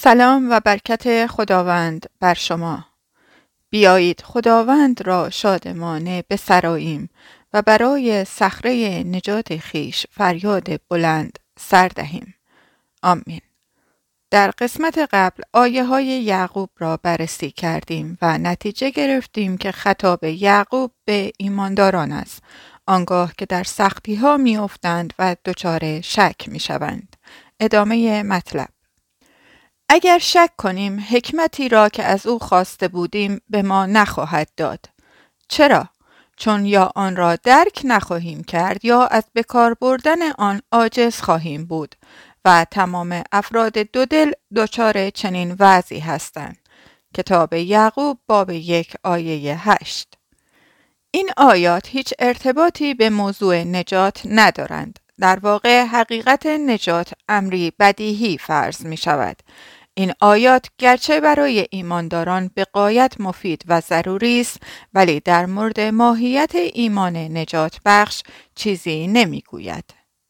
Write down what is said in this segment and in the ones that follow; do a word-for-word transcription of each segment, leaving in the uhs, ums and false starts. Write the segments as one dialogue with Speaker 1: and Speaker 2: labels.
Speaker 1: سلام و برکت خداوند بر شما. بیایید خداوند را شادمانه بسراییم و برای صخره نجات خیش فریاد بلند سر دهیم. آمین. در قسمت قبل آیه های یعقوب را بررسی کردیم و نتیجه گرفتیم که خطاب یعقوب به ایمانداران است، آنگاه که در سختی ها می افتند و دچار شک می شوند. ادامه مطلب: اگر شک کنیم حکمتی را که از او خواسته بودیم به ما نخواهد داد. چرا؟ چون یا آن را درک نخواهیم کرد یا از بکار بردن آن عاجز خواهیم بود و تمام افراد دودل دچار چنین وضعی هستند. کتاب یعقوب باب یک آیه هشت. این آیات هیچ ارتباطی به موضوع نجات ندارند. در واقع حقیقت نجات امری بدیهی فرض می شود. این آیات گرچه برای ایمانداران به غایت مفید و ضروری است، ولی در مورد ماهیت ایمان نجات بخش چیزی نمی گوید.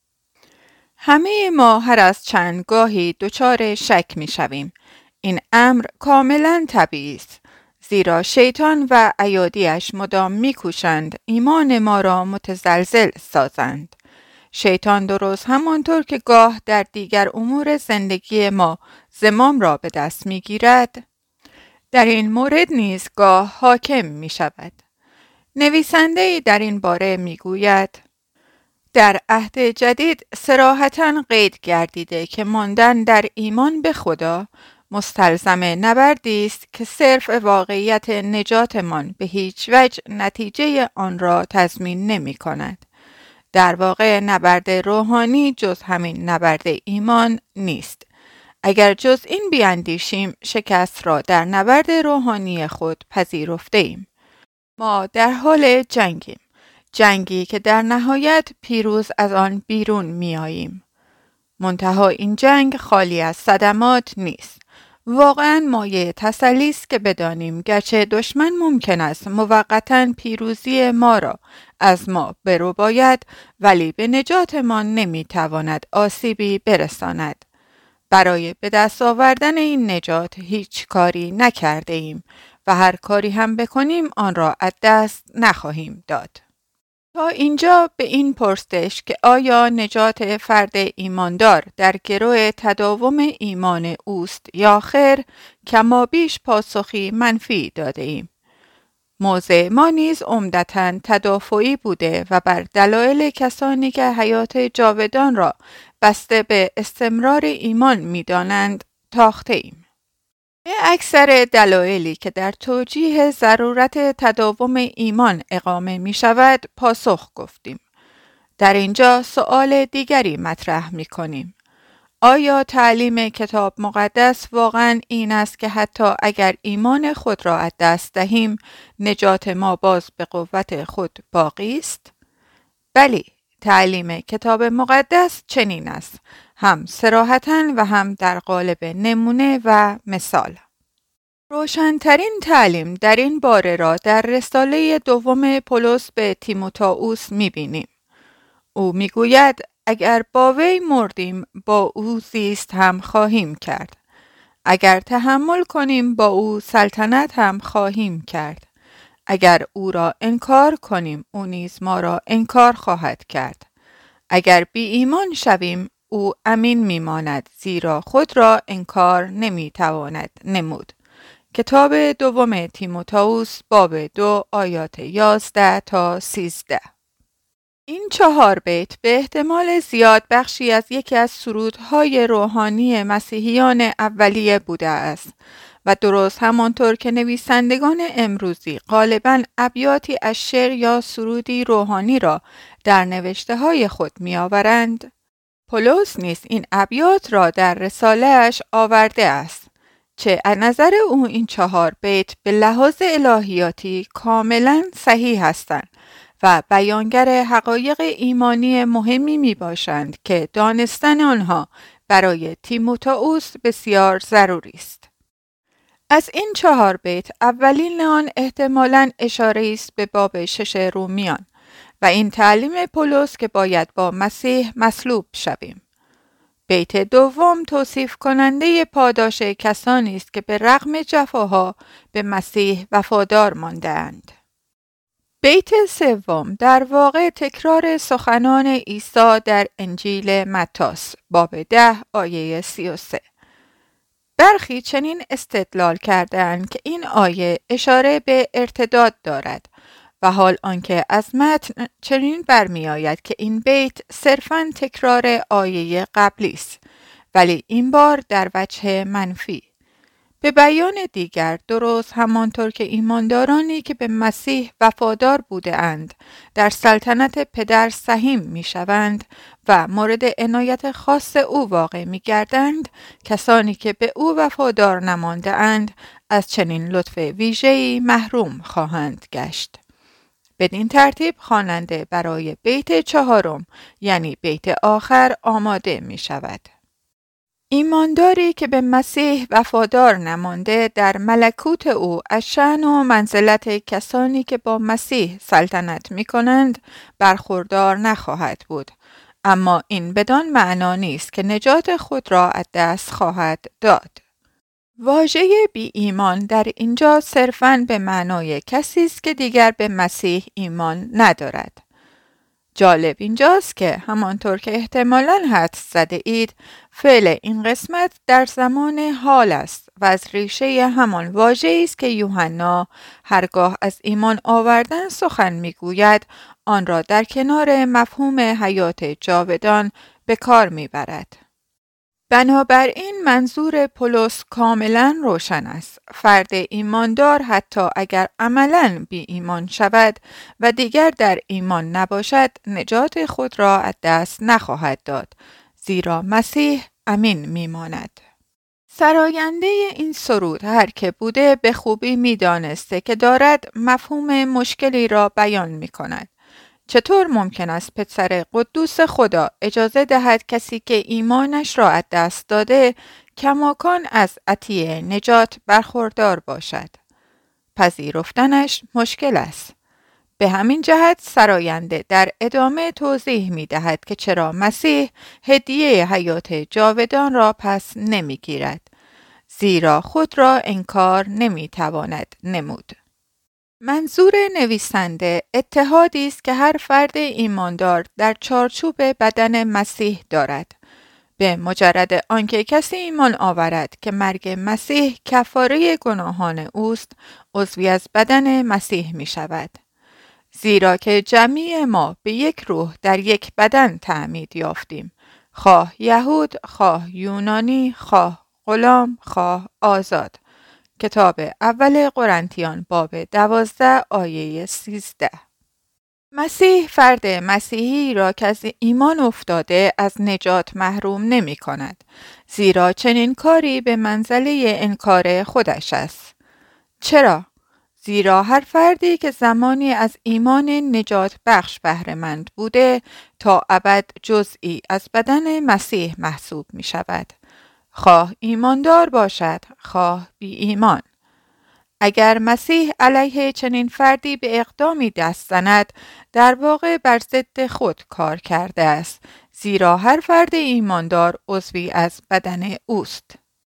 Speaker 1: همه ما هر از چند گاهی دچار شک می شویم. این امر کاملا طبیعی است، زیرا شیطان و ایادیش مدام می کوشند ایمان ما را متزلزل سازند. شیطان درست همانطور که گاه در دیگر امور زندگی ما زمام را به دست می گیرد، در این مورد نیز گاه حاکم می شود. نویسنده در این باره می گوید: در عهد جدید صراحتاً قید گردیده که ماندن در ایمان به خدا مستلزم نبردی است که صرف واقعیت نجاتمان به هیچ وجه نتیجه آن را تضمین نمی کند. در واقع نبرد روحانی جز همین نبرد ایمان نیست. اگر جز این بیاندیشیم شکست را در نبرد روحانی خود پذیرفته ایم. ما در حال جنگیم. جنگی که در نهایت پیروز از آن بیرون می آییم. منتها این جنگ خالی از صدمات نیست. واقعاً مایه تسلی است که بدانیم گرچه دشمن ممکن است موقتاً پیروزی ما را از ما برباید، ولی به نجاتمان نمیتواند آسیبی برساند. برای به دست آوردن این نجات هیچ کاری نکرده ایم و هر کاری هم بکنیم آن را از دست نخواهیم داد. تا اینجا به این پرسش که آیا نجات فرد ایماندار در گرو تداوم ایمان اوست یا خیر، کمابیش پاسخی منفی داده ایم. موضع ما نیز عمدتاً تدافعی بوده و بر دلایل کسانی که حیات جاودان را بسته به استمرار ایمان می دانند تاخته ایم. به اکثر دلایلی که در توجیه ضرورت تداوم ایمان اقامه می شود پاسخ گفتیم. در اینجا سؤال دیگری مطرح می کنیم. آیا تعلیم کتاب مقدس واقعاً این است که حتی اگر ایمان خود را از دست دهیم نجات ما باز به قوت خود باقی است؟ بلی، تعلیم کتاب مقدس چنین است، هم صراحتاً و هم در قالب نمونه و مثال. روشن‌ترین تعلیم در این باره را در رساله دوم پولس به تیموتائوس می‌بینیم. او می‌گوید اگر با وی مردیم با او زیست هم خواهیم کرد. اگر تحمل کنیم با او سلطنت هم خواهیم کرد. اگر او را انکار کنیم او نیز ما را انکار خواهد کرد. اگر بی ایمان شویم او امین میماند، زیرا خود را انکار نمیتواند نمود. کتاب دوم تیموتائوس باب دو آیات یازده تا سیزده. این چهار بیت به احتمال زیاد بخشی از یکی از سرودهای روحانی مسیحیان اولیه بوده است و درست همانطور که نویسندگان امروزی غالباً ابیاتی از شعر یا سرودی روحانی را در نوشته‌های خود می‌آورند، پولس نیز این ابیات را در رساله‌اش آورده است. چه از نظر او این چهار بیت به لحاظ الهیاتی کاملاً صحیح هستند و بیانگر حقایق ایمانی مهمی می باشند که دانستن آنها برای تیموتائوس بسیار ضروری است. از این چهار بیت اولین آن احتمالاً اشاره است به باب شش رومیان و این تعلیم پولس که باید با مسیح مصلوب شویم. بیت دوم توصیف کننده پاداش کسانی است که به رغم جفاها به مسیح وفادار مانده‌اند. بیت سوم در واقع تکرار سخنان عیسی در انجیل متی باب ده آیه سی و سه. برخی چنین استدلال کردند که این آیه اشاره به ارتداد دارد و حال آنکه از متن چنین برمی آید که این بیت صرفاً تکرار آیه قبلی است، ولی این بار در وجه منفی. به بیان دیگر درست همانطور که ایماندارانی که به مسیح وفادار بوده اند در سلطنت پدر سهیم می شوند و مورد عنایت خاص او واقع می گردند، کسانی که به او وفادار نمانده اند از چنین لطف ویژه‌ای محروم خواهند گشت. بدین ترتیب خواننده برای بیت چهارم یعنی بیت آخر آماده می شود. ایمانداری که به مسیح وفادار نمانده در ملکوت او از شأن و منزلت کسانی که با مسیح سلطنت می کنند برخوردار نخواهد بود، اما این بدان معنا نیست که نجات خود را از دست خواهد داد. واژه بی ایمان در اینجا صرفاً به معنای کسی است که دیگر به مسیح ایمان ندارد. جالب اینجاست که همانطور که احتمالاً حدس زده اید، فعل این قسمت در زمان حال است و از ریشه همان واژه‌ای است که یوحنا هرگاه از ایمان آوردن سخن میگوید، آن را در کنار مفهوم حیات جاودان به کار میبرد. بنابراین منظور پولس کاملا روشن است. فرد ایماندار حتی اگر عملاً بی ایمان شود و دیگر در ایمان نباشد، نجات خود را از دست نخواهد داد، زیرا مسیح امین میماند. سراینده این سرود هر که بوده به خوبی میدانسته که دارد مفهوم مشکلی را بیان می کند. چطور ممکن است پسر قدوس خدا اجازه دهد کسی که ایمانش را از دست داده کماکان از عطیه نجات برخوردار باشد؟ پذیرفتنش مشکل است. به همین جهت سراینده در ادامه توضیح می دهد که چرا مسیح هدیه حیات جاودان را پس نمی گیرد، زیرا خود را انکار نمی تواند نمود. منظور نویسنده اتحادی است که هر فرد ایماندار در چارچوب بدن مسیح دارد. به مجرد آنکه کسی ایمان آورد که مرگ مسیح کفاره گناهان اوست، عضوی از بدن مسیح می شود. زیرا که جمیع ما به یک روح در یک بدن تعمید یافتیم، خواه یهود، خواه یونانی، خواه غلام، خواه آزاد. کتاب اول قرنتیان باب دوازده آیه سیزده. مسیح فرد مسیحی را که از ایمان افتاده از نجات محروم نمی کند، زیرا چنین کاری به منزله انکار خودش است. چرا؟ زیرا هر فردی که زمانی از ایمان نجات بخش بهره‌مند بوده تا ابد جزئی از بدن مسیح محسوب می شود، خواه ایماندار باشد، خواه بی ایمان. اگر مسیح علیه چنین فردی به اقدامی دست زند، در واقع بر ضد خود کار کرده است، زیرا هر فرد ایماندار عضوی از بدن اوست.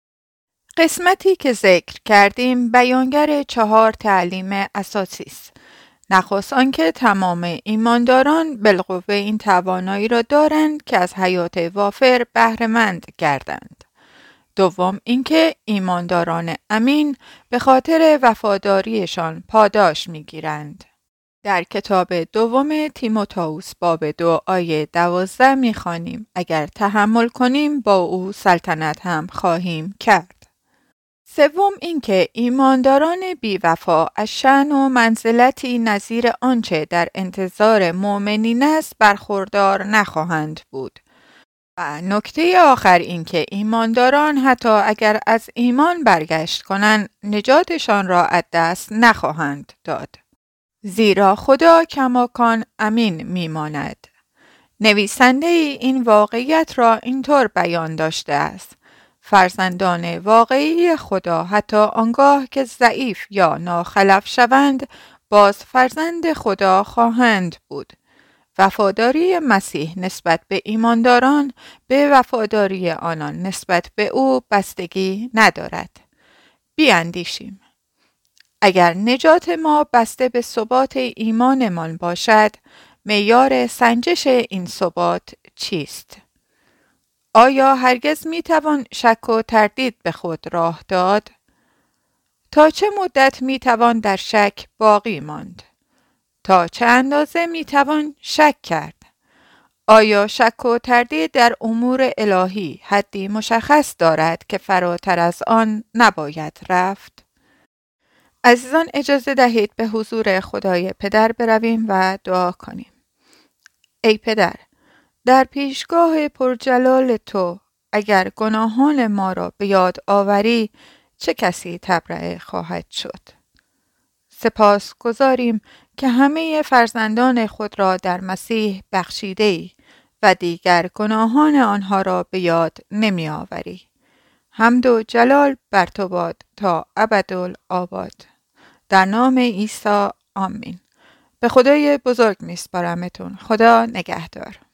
Speaker 1: قسمتی که ذکر کردیم بیانگر چهار تعلیم اساسی است. نخست آنکه تمام ایمانداران بالقوه این توانایی را دارند که از حیات وافر بهره‌مند گردند. دوم اینکه ایمانداران امین به خاطر وفاداریشان پاداش می‌گیرند. در کتاب دوم تیموتائوس باب دو آیه دوازده می‌خوانیم اگر تحمل کنیم با او سلطنت هم خواهیم کرد. سوم اینکه ایمانداران بی‌وفا از شأن و منزلتی نظیر آنچه در انتظار مؤمنین است برخوردار نخواهند بود. و نکته آخر این که ایمانداران حتی اگر از ایمان برگشت کنند نجاتشان را از دست نخواهند داد، زیرا خدا کماکان امین میماند. نویسنده این واقعیت را اینطور بیان داشته است: فرزندان واقعی خدا حتی آنگاه که ضعیف یا ناخلف شوند باز فرزند خدا خواهند بود وفاداری مسیح نسبت به ایمانداران به وفاداری آنان نسبت به او بستگی ندارد. بیاندیشیم. اگر نجات ما بسته به ثبات ایمانمان باشد، معیار سنجش این ثبات چیست؟ آیا هرگز میتوان شک و تردید به خود راه داد؟ تا چه مدت میتوان در شک باقی ماند؟ تا چه اندازه میتوان شک کرد؟ آیا شک و تردید در امور الهی حدی مشخص دارد که فراتر از آن نباید رفت؟ عزیزان، اجازه دهید به حضور خدای پدر برویم و دعا کنیم. ای پدر، در پیشگاه پرجلال تو اگر گناهان ما را به یاد آوری، چه کسی تبرئه خواهد شد؟ سپاس گذاریم که همه فرزندان خود را در مسیح بخشیده ای و دیگر گناهان آنها را به یاد نمی آوری. حمد و جلال بر تو باد تا ابدالآباد. در نام عیسی آمین. به خدای بزرگ میسپارمتون. خدا نگهدار.